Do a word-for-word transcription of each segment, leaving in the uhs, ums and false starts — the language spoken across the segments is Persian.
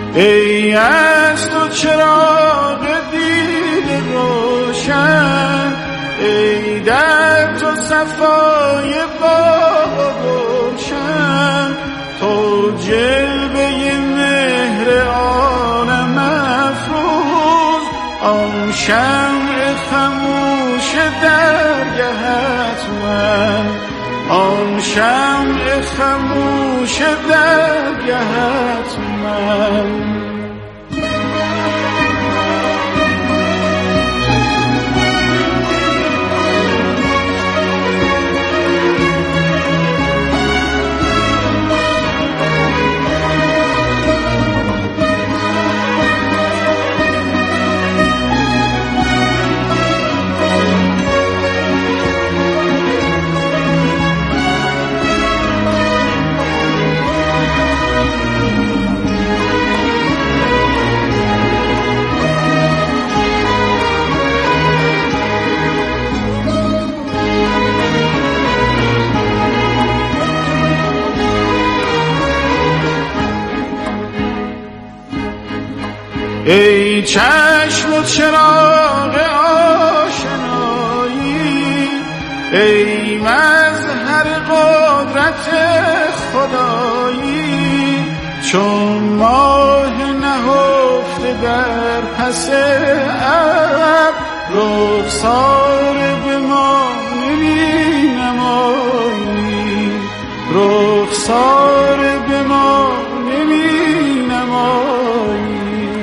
ای از تو چراغ دید روشن، ای در تو صفای باغ و گلشن، تو جلوه مهر عالم افروز، آن شمع خموش درگهت من، آن شمع خموش درگهت من. ای چشم و چراغ آشنایی، ای مظهر قدرت خدایی، چون ماه نهفته در پس ابر، رخسار به ما نمی نمایی، رخسار به ما نمی نمایی.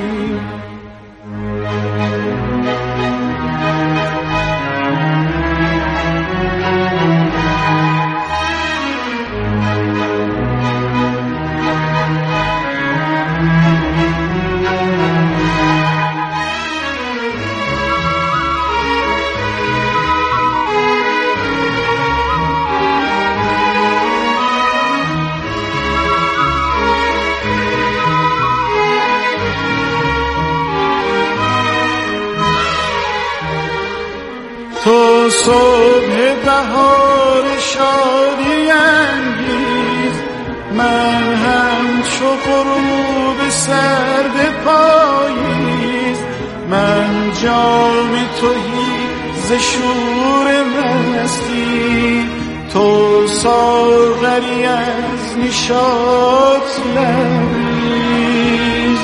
تو صبح بهار شادی انگیز، من همچو غروب سرد پاییز، من جام تهی ز شور مستی، تو ساغری از نشاط لبریز.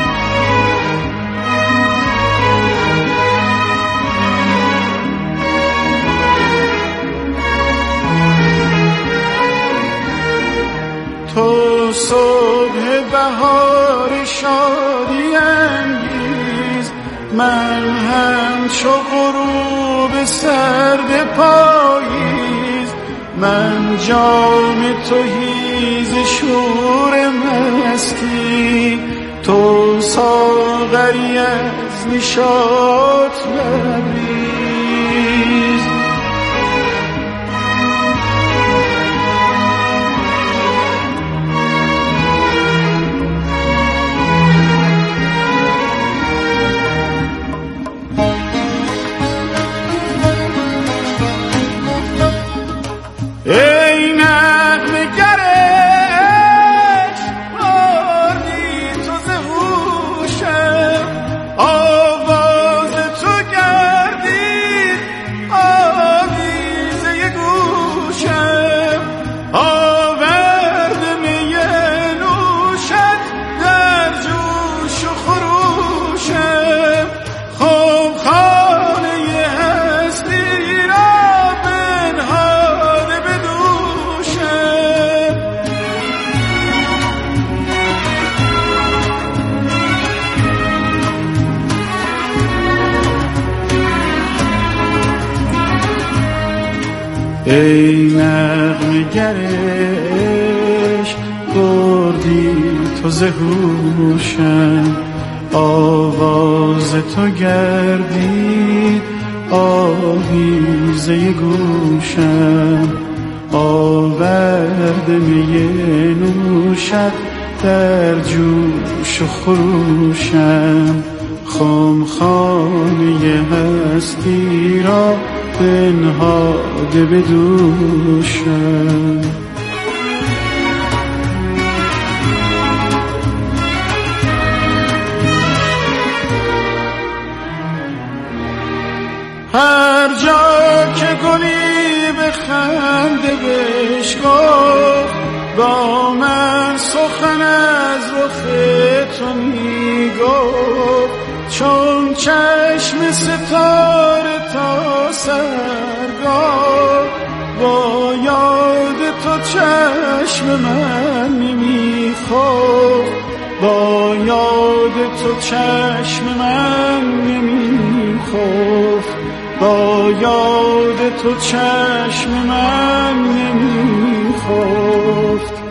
تو صبح بهار شادی انگیز، من همچو غروب سرد پاییز، من جام تهی ز شور مستی، تو ساغری از نشاط لبریز. ای نغمه گرش بردی تو ز هوشم، آواز تو گردید آویزه گوشم، آورد می نوشت در جوش و خروشم، خم خانه هستی را بنهاده به دوشم. ای نغمه گرش بردی تو ز هوشم، آواز تو گردید آویزه گوشم، آورد می نوشت در جوش و خروشم، خم خانه هستی را بنهاده به دوشم. سخن از رخ تو میگفت، چون چشم ستاره تا سرگاه با یاد تو چشم من نمیخفت، با یاد تو چشم من نمیخفت، با یاد تو چشم من نمیخفت.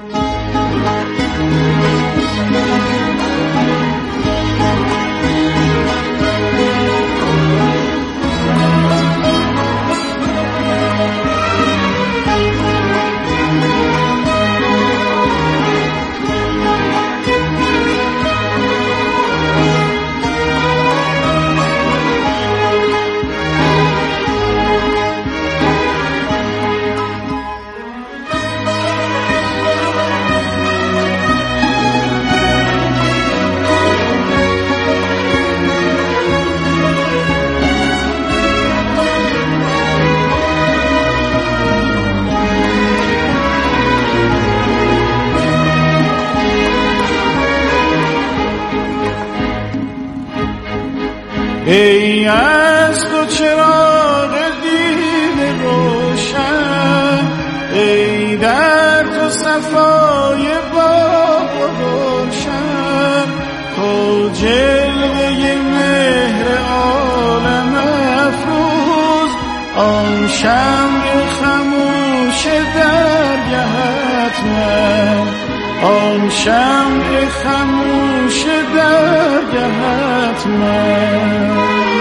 ای از تو چراغ دین روشن، ای در تو صفای باغ و گلشن، تو جلوه مهر عالم افروز، آن شمع خموش درگهت من، آن شمع خموش درگهت من.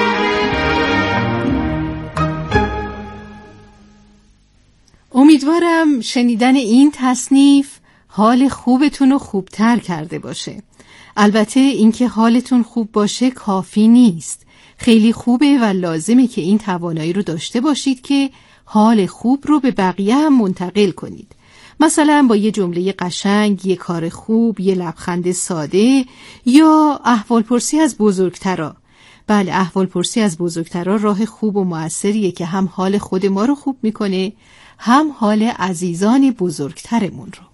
امیدوارم شنیدن این تصنیف حال خوبتون رو خوبتر کرده باشه. البته اینکه حالتون خوب باشه کافی نیست. خیلی خوبه و لازمه که این توانایی رو داشته باشید که حال خوب رو به بقیه هم منتقل کنید. مثلا با یه جمله قشنگ، یه کار خوب، یه لبخند ساده یا احوالپرسی از بزرگترا. بله، احوالپرسی از بزرگترا راه خوب و مؤثریه که هم حال خود ما رو خوب میکنه، هم حال عزیزان بزرگترمون رو.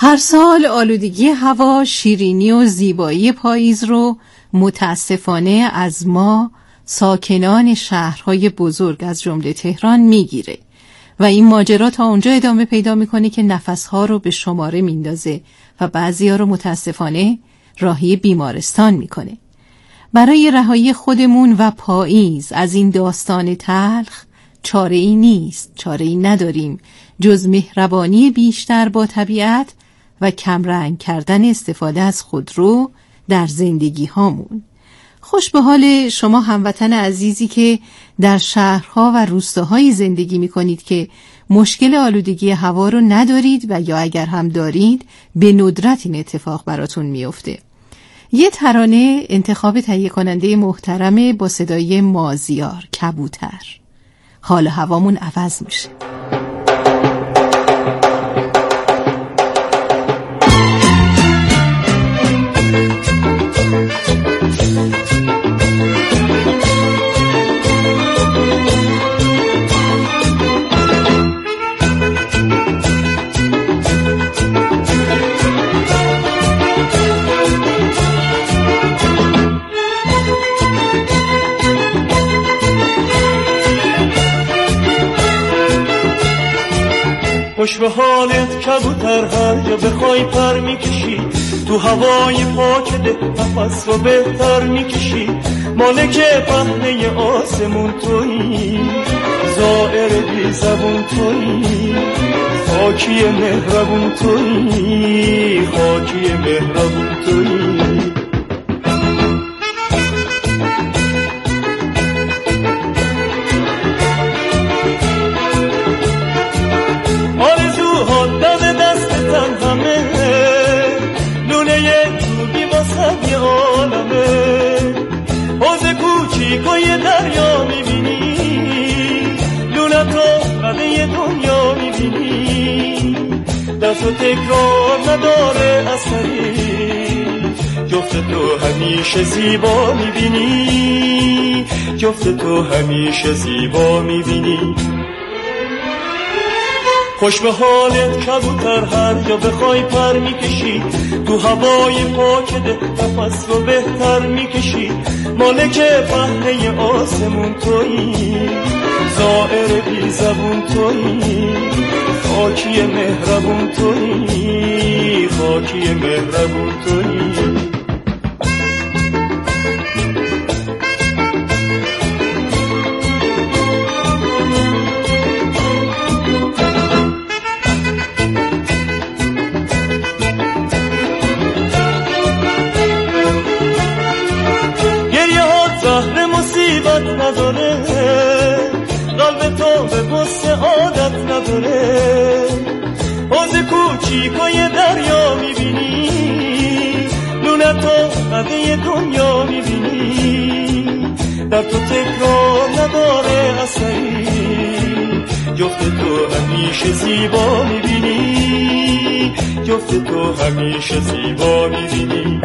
هر سال آلودگی هوا شیرینی و زیبایی پاییز رو متاسفانه از ما ساکنان شهرهای بزرگ از جمله تهران میگیره و این ماجرا تا اونجا ادامه پیدا میکنه که نفسها رو به شماره میندازه و بعضیا رو متاسفانه راهی بیمارستان میکنه. برای رهایی خودمون و پاییز از این داستان تلخ چاره ای نیست، چاره ای نداریم جز مهربانی بیشتر با طبیعت و کمرنگ کردن استفاده از خودرو در زندگی هامون. خوش به حال شما هموطن عزیزی که در شهرها و روستاهای زندگی می کنید که مشکل آلودگی هوا رو ندارید و یا اگر هم دارید به ندرت این اتفاق براتون میفته. یه ترانه انتخاب تهیه کننده محترم با صدای مازیار کبوتر. حال هوامون عوض میشه. خوش به حالت کبوتر، هر جا بخوای پر میکشی، تو هوای پاک ده نفس رو بهتر میکشی. مالک پهنه آسمون تویی، زائر بی زبون تویی، خاکی مهربون تویی، خاکی مهربون تویی. کوچیکای دریا میبینی، لونتو قده دنیا میبینی، دست و تکرار نداره اثری، جفت تو همیشه زیبا میبینی، جفت تو همیشه زیبا میبینی. خوش به حالت کبوتر، هر جا بخوای پر میکشی، تو هوای پاک ده نفس رو بهتر میکشی. مالک پهنه آسمون تویی، زائر بی زبون تویی، خاکی مهربون تویی، خاکی مهربون تویی. نداره قلب تو به غصه عادت نداره، حوض کوچیکای دریا میبینی، لونتو قده دنیا میبینی، در تو تکرار نداره اثری، جفت تو همیشه زیبا میبینی، جفت تو همیشه زیبا میبینی.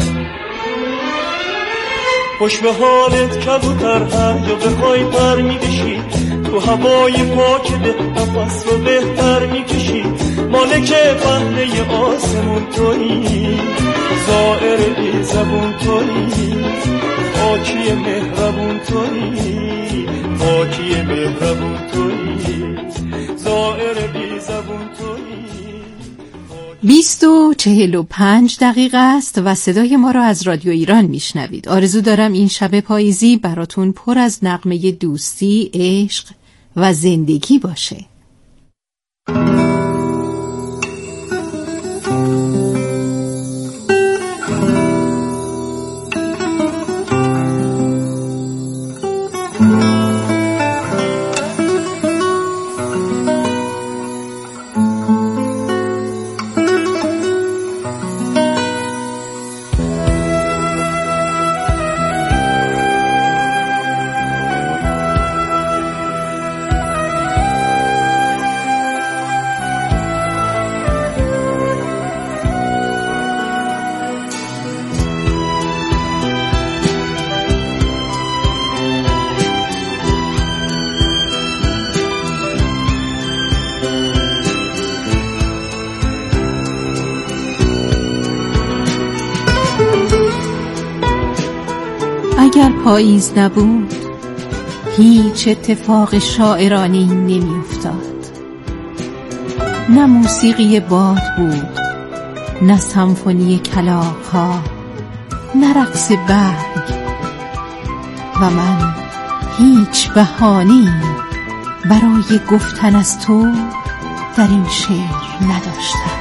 خوش به حالت کبوتر، هر جا بخوای پر میکشی، تو هوای پاک ده نفس رو بهتر میکشی. مالک پهنه آسمون تویی، زائر بی زبون تویی، خاکی مهربون تویی، خاکی مهربون تویی، زائر بی زبون تویی. بیست و چهل و پنج دقیقه است و صدای ما را از رادیو ایران میشنوید. آرزو دارم این شب پاییزی براتون پر از نغمه دوستی، عشق و زندگی باشه. اگر پاییز نبود هیچ اتفاق شاعرانه‌ای نمی افتاد. نه موسیقی باد بود، نه سمفونی کلاغ‌ها، نه رقص برگ، و من هیچ بهانه‌ای برای گفتن از تو در این شعر نداشتم.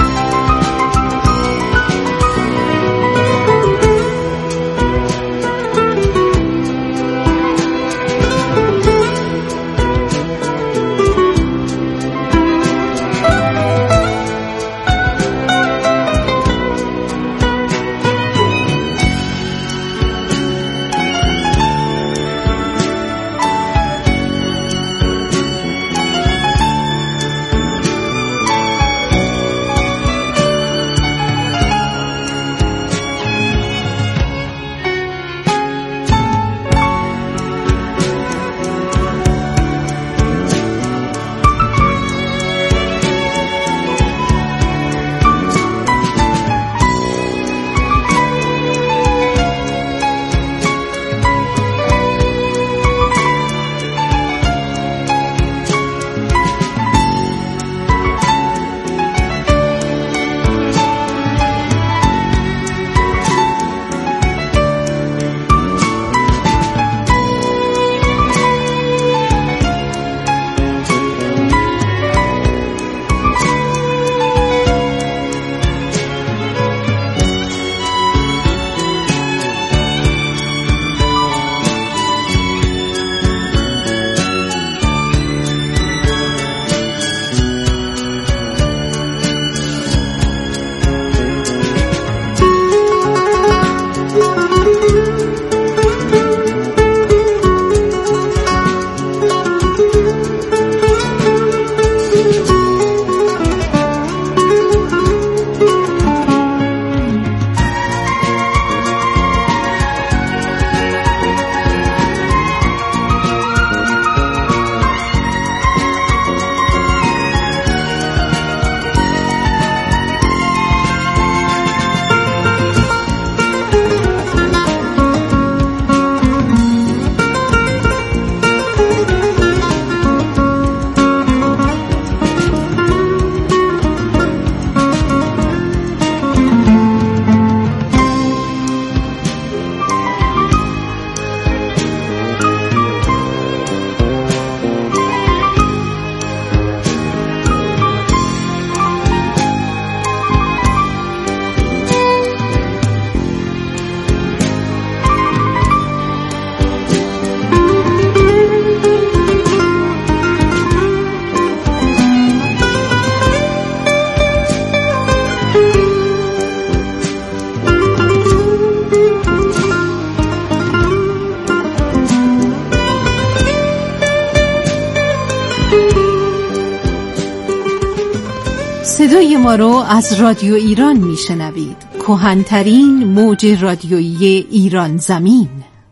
صدای ما رو از رادیو ایران میشنوید، کهن‌ترین موج رادیویی ایران زمین.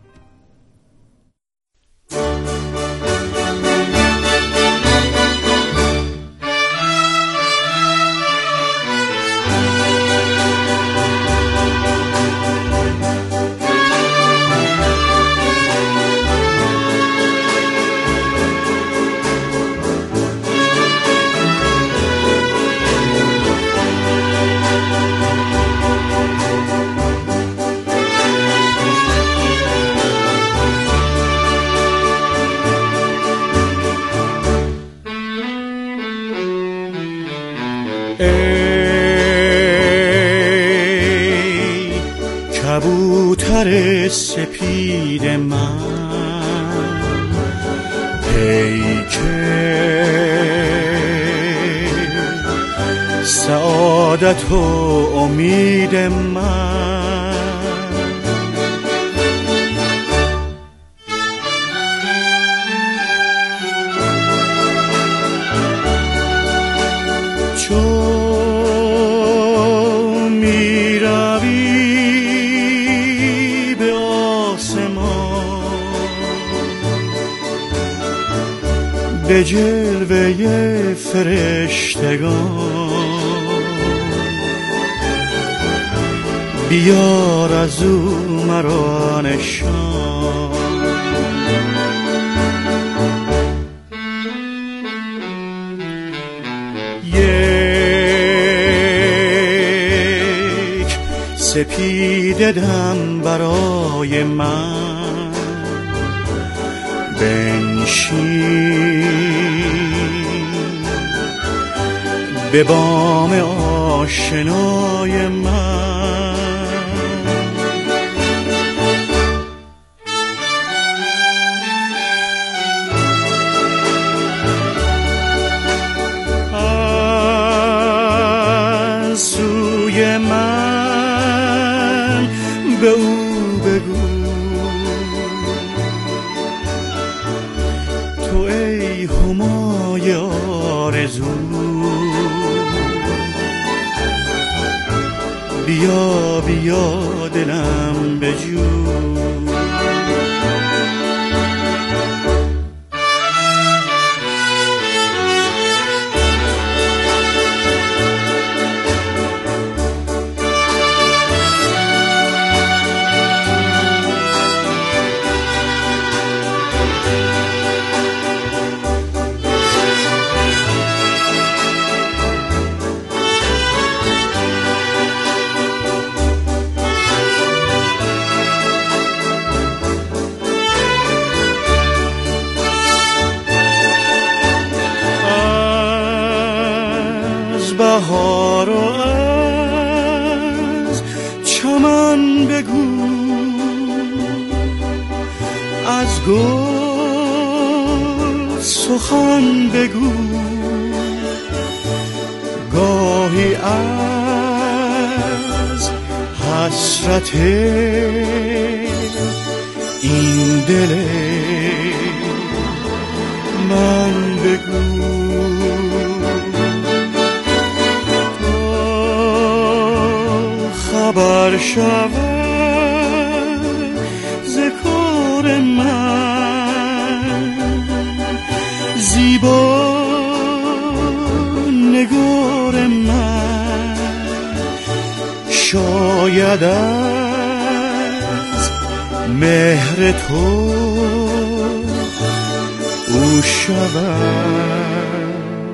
ای کبوتر سپید من، پیک سعادت و امید من، چون می روی به آسمان به جلوه فرشتگان، بیار از او مرا نشان. یک سپیده دم برای من بنشین به بام آشنای من. از سوی من به او بگو تو ای همای آرزو، بیا بیا دلم بجو. بهار و از چمن بگو، از گل سخن بگو، گاهی از حسرت این دل من بگو. خبر شود ز کار من، زیبا نگار من، شاید از مهر تو او شود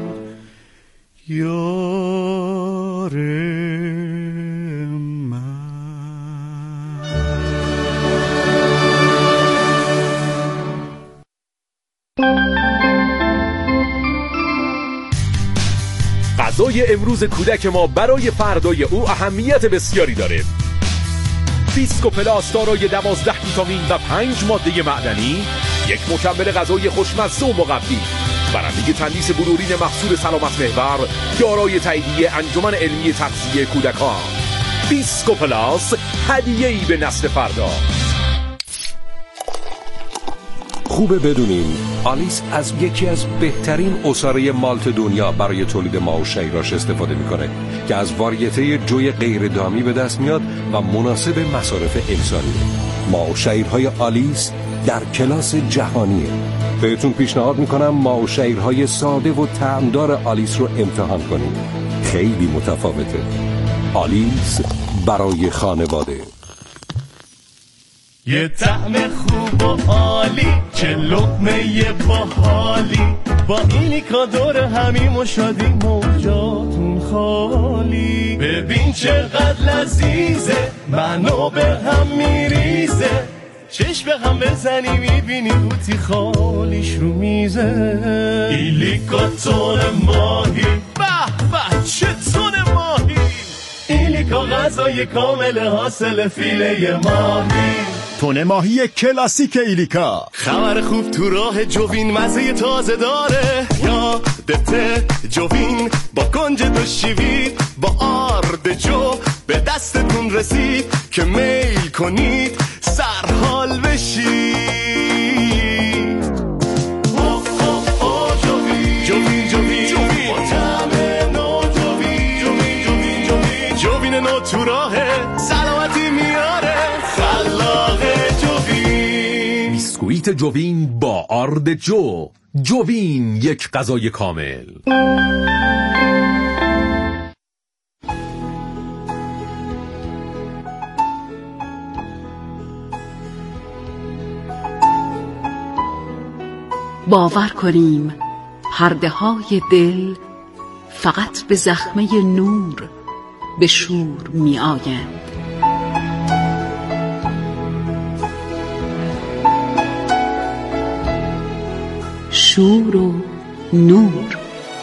یار غذای امروز کودک ما برای فردای او اهمیت بسیاری داره. بیسکو پلاس دارای دوازده ویتامین و پنج ماده معدنی، یک مکمل غذایی خوشمزه و مقوی، برنده تندیس بلورین محصول سلامت محور، دارای تاییدیه انجمن علمی تغذیه کودکان. بیسکو پلاس، هدیه‌ای به نسل فردا. خوبه بدونین آلیس از یکی از بهترین عصاره مالت دنیا برای تولید ماو شیراش استفاده میکنه که از واریته جوی غیر دامی به دست میاد و مناسب مصارف انسانیه. ماو شیرهای آلیس در کلاس جهانیه. بهتون پیشنهاد میکنم ماو شیرهای ساده و طعمدار آلیس رو امتحان کنید. خیلی متفاوته. آلیس برای خانواده. یه طعم خوب و عالی، چه لقمه باحالی، با ایلیکا دور همیم و شادیم و جاتون خالی. ببین چقدر لذیذه، منو به هم میریزه، چشم به هم بزنی میبینی بوتی خالیش رو میزه. ایلیکا تون ماهی، به به چه تون ماهی، ایلیکا غذای کامل حاصل فیله ماهی. تون ماهی کلاسیک ایلیکا. خبر خوب تو راه جوین، مزه تازه داره، یادته جوین با کنج دو شیوید، با آرد جو به دستتون رسید که میل کنید سرحال بشید. اوه اوه اوه جوین جوین جوین جوین با طعم نو جوین جوین جوین جوین جوین نو تو راهه، سلامتی میاره، خلاقه جوین. بیسکویت جوین با آرد جو. جوین، یک غذای کامل. باور کنیم پرده های دل فقط به زخمه نور به شور می آیند. شور و نور.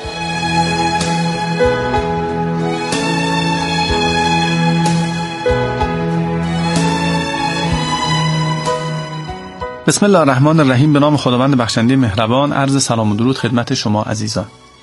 بسم الله الرحمن الرحیم. به نام خداوند بخشنده مهربان. عرض سلام و درود خدمت شما عزیزان.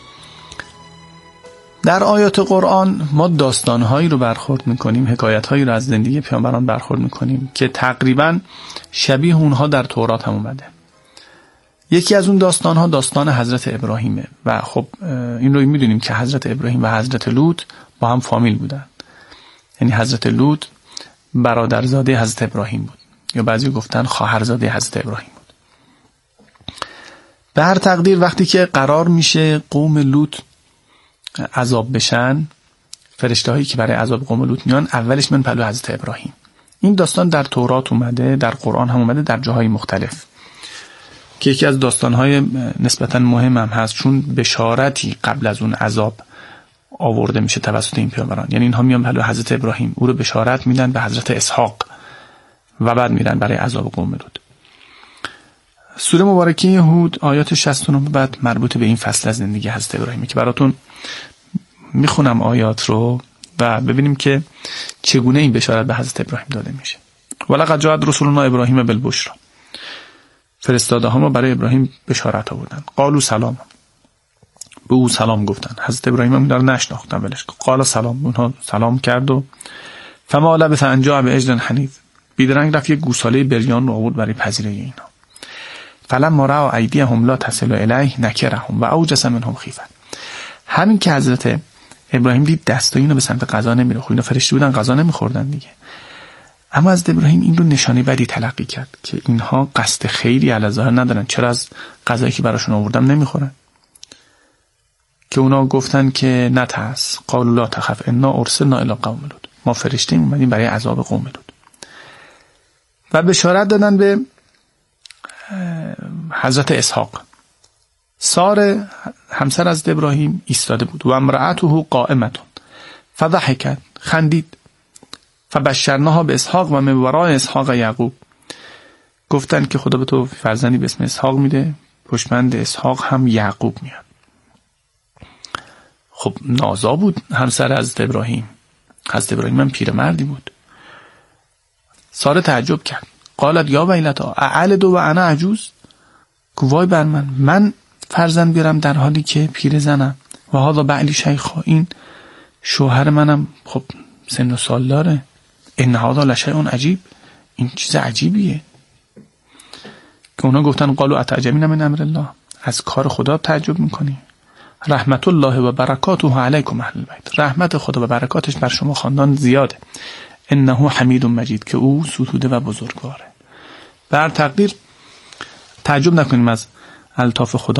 در آیات قرآن ما داستانهایی رو برخورد میکنیم، حکایتهایی رو از زندگی پیامبران برخورد میکنیم که تقریبا شبیه اونها در تورات هم اومده. یکی از اون داستانها داستان حضرت ابراهیمه و خب این رو میدونیم که حضرت ابراهیم و حضرت لوط با هم فامیل بودن. یعنی حضرت لوط برادرزاده حضرت ابراهیم بود، یا بعضی گفتن خواهرزاده حضرت ابراهیم بود. به هر تقدیر وقتی که قرار میشه قوم لوط عذاب بشن، فرشته هایی که برای عذاب قوم لوط میان اولش من پلو حضرت ابراهیم. این داستان در تورات اومده، در قرآن هم اومده، در جاهای مختلف، که یکی از داستانهای نسبتا مهم هم هست، چون بشارتی قبل از اون عذاب آورده میشه توسط این پیامبران. یعنی اینها میان پلو حضرت ابراهیم، او رو بشارت میدن به حضرت اسحاق و بعد میرن برای عذاب قوم لوط. سوره مبارکه هود آیات شصت و نه بعد مربوط به این فصل از زندگی حضرت ابراهیم که براتون میخونم آیات رو و ببینیم که چگونه این بشارت به حضرت ابراهیم داده میشه. ولقد جاءت رسولنا ابراهیم بالبشرا. فرستاده ها ما برای ابراهیم بشارت آوردن. قالوا سلام. به او سلام گفتن. حضرت ابراهیم هم داره نشناختن ولش. قال سلام. اونها سلام کرد و فما لبث ان جاء بعجل حنیذ. بیدرنگ رفت یک گوساله بریان رو آورد برای پذیرایی اینا. فلما رأوا ایدیهم لا تصل الیه نکرهم و اوجس منهم خیفه. همین که حضرت ابراهیم دید دستای اینا به سمت غذا نمیره، خب اینا فرشته بودن غذا نمیخوردن دیگه، اما حضرت ابراهیم این رو نشانه بدی تلقی کرد که اینها قصد خیری علی ظاهر ندارن، چرا از غذایی که براشون آوردم نمیخورن؟ که اونا گفتن که نترس، قالوا لا تخف انا ارسلنا الی قوم لوط. ما فرشته اومدیم برای عذاب قوم لوط. و بشارت دادن به حضرت اسحاق. ساره همسر از ابراهیم ایستاده بود و امرأته قائمة فضحکت، خندید. فبشرناها به اسحاق و من وراء اسحاق یعقوب. گفتن که خدا به تو فرزندی به اسم اسحاق میده، پشمند اسحاق هم یعقوب میاد. خب نازا بود همسر از ابراهیم. حضرت ابراهیم هم پیرمردی بود. ساره تعجب کرد. قالت یا ویلتا اعلد و انا عجوز. وای بر من، من فرزند بیارم در حالی که پیر زنم. و هذا بعلی شیخا، این شوهر منم خب سن و سال داره. ان هذا لشیء عجیب، این چیز عجیبیه. که اونا گفتن قالوا اتعجبین من امر الله، از کار خدا تعجب میکنی؟ رحمت الله و برکاته علیکم اهل البیت، رحمت خدا و برکاتش بر شما خاندان زیاده. انه حمید مجید، که او ستوده و بزرگواره. بر تقدیر تعجب نکنیم از الطاف خدا.